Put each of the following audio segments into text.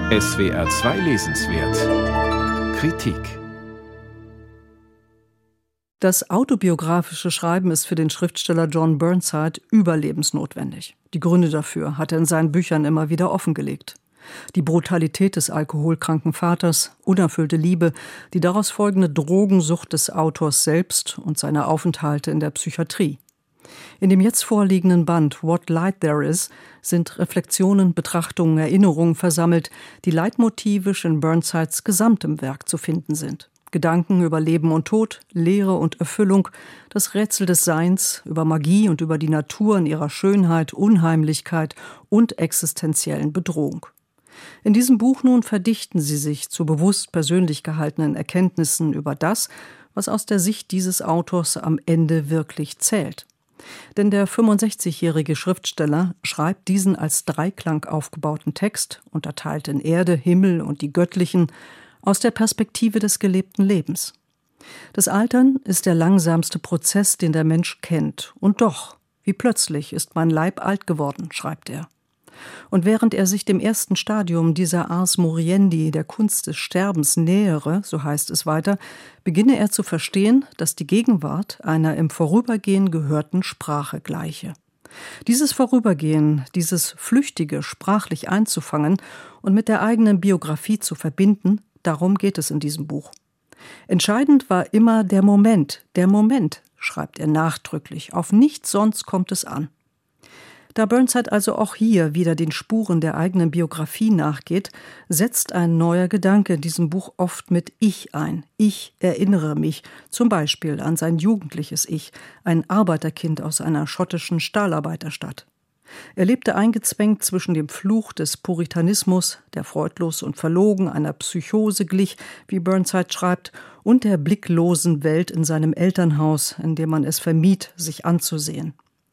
SWR 2 Lesenswert Kritik. Das autobiografische Schreiben ist für den Schriftsteller John Burnside überlebensnotwendig. Die Gründe dafür hat er in seinen Büchern immer wieder offengelegt. Die Brutalität des alkoholkranken Vaters, unerfüllte Liebe, die daraus folgende Drogensucht des Autors selbst und seine Aufenthalte in der Psychiatrie. In dem jetzt vorliegenden Band What Light There Is sind Reflexionen, Betrachtungen, Erinnerungen versammelt, die leitmotivisch in Burnsides gesamtem Werk zu finden sind. Gedanken über Leben und Tod, Lehre und Erfüllung, das Rätsel des Seins, über Magie und über die Natur in ihrer Schönheit, Unheimlichkeit und existenziellen Bedrohung. In diesem Buch nun verdichten sie sich zu bewusst persönlich gehaltenen Erkenntnissen über das, was aus der Sicht dieses Autors am Ende wirklich zählt. Denn der 65-jährige Schriftsteller schreibt diesen als Dreiklang aufgebauten Text, unterteilt in Erde, Himmel und die göttlichen, aus der Perspektive des gelebten Lebens. Das Altern ist der langsamste Prozess, den der Mensch kennt. Und doch, wie plötzlich ist mein Leib alt geworden, schreibt er. Und während er sich dem ersten Stadium dieser Ars Moriendi, der Kunst des Sterbens, nähere, so heißt es weiter, beginne er zu verstehen, dass die Gegenwart einer im Vorübergehen gehörten Sprache gleiche. Dieses Vorübergehen, dieses Flüchtige sprachlich einzufangen und mit der eigenen Biografie zu verbinden, darum geht es in diesem Buch. Entscheidend war immer der Moment, schreibt er nachdrücklich, auf nichts sonst kommt es an. Da Burnside also auch hier wieder den Spuren der eigenen Biografie nachgeht, setzt ein neuer Gedanke in diesem Buch oft mit Ich ein. Ich erinnere mich zum Beispiel an sein jugendliches Ich, ein Arbeiterkind aus einer schottischen Stahlarbeiterstadt. Er lebte eingezwängt zwischen dem Fluch des Puritanismus, der freudlos und verlogen einer Psychose glich, wie Burnside schreibt, und der blicklosen Welt in seinem Elternhaus, in dem man es vermied, sich anzusehen.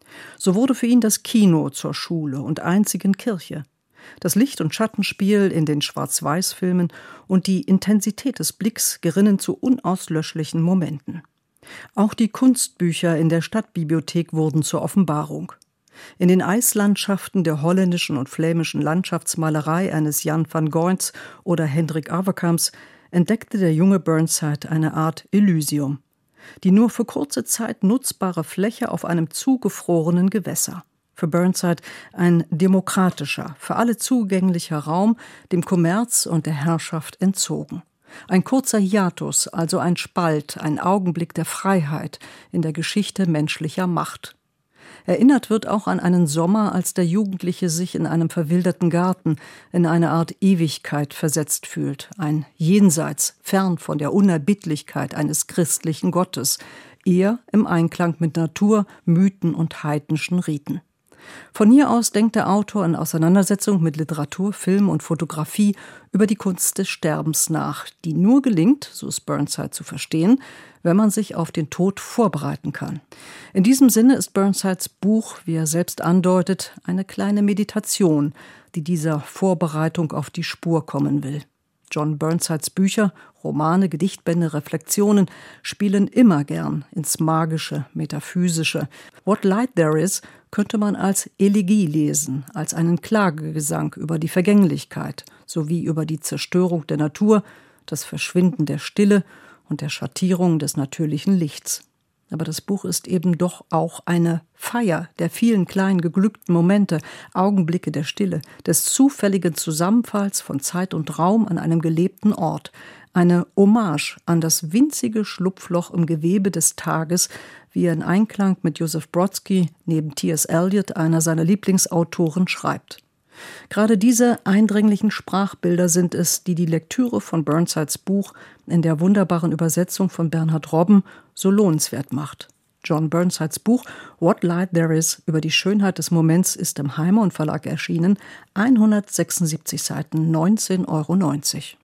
So wurde für ihn das Kino zur Schule und einzigen Kirche. Das Licht- und Schattenspiel in den Schwarz-Weiß-Filmen und die Intensität des Blicks gerinnen zu unauslöschlichen Momenten. Auch die Kunstbücher in der Stadtbibliothek wurden zur Offenbarung. In den Eislandschaften der holländischen und flämischen Landschaftsmalerei eines Jan van Goins oder Hendrik Avercamps entdeckte der junge Burnside eine Art Elysium. Die nur für kurze Zeit nutzbare Fläche auf einem zugefrorenen Gewässer. Für Burnside ein demokratischer, für alle zugänglicher Raum, dem Kommerz und der Herrschaft entzogen. Ein kurzer Hiatus, also ein Spalt, ein Augenblick der Freiheit in der Geschichte menschlicher Macht. Erinnert wird auch an einen Sommer, als der Jugendliche sich in einem verwilderten Garten in eine Art Ewigkeit versetzt fühlt, ein Jenseits, fern von der Unerbittlichkeit eines christlichen Gottes, eher im Einklang mit Natur, Mythen und heidnischen Riten. Von hier aus denkt der Autor in Auseinandersetzung mit Literatur, Film und Fotografie über die Kunst des Sterbens nach, die nur gelingt, so ist Burnside zu verstehen, wenn man sich auf den Tod vorbereiten kann. In diesem Sinne ist Burnsides Buch, wie er selbst andeutet, eine kleine Meditation, die dieser Vorbereitung auf die Spur kommen will. John Burnsides Bücher, Romane, Gedichtbände, Reflexionen spielen immer gern ins Magische, Metaphysische. What Light There Is könnte man als Elegie lesen, als einen Klagegesang über die Vergänglichkeit sowie über die Zerstörung der Natur, das Verschwinden der Stille und der Schattierung des natürlichen Lichts. Aber das Buch ist eben doch auch eine Feier der vielen kleinen geglückten Momente, Augenblicke der Stille, des zufälligen Zusammenfalls von Zeit und Raum an einem gelebten Ort, eine Hommage an das winzige Schlupfloch im Gewebe des Tages, wie er in Einklang mit Joseph Brodsky neben T.S. Eliot, einer seiner Lieblingsautoren, schreibt. Gerade diese eindringlichen Sprachbilder sind es, die die Lektüre von Burnsides Buch in der wunderbaren Übersetzung von Bernhard Robben so lohnenswert macht. John Burnsides Buch What Light There Is über die Schönheit des Moments ist im Heimon Verlag erschienen, 176 Seiten, 19,90 €.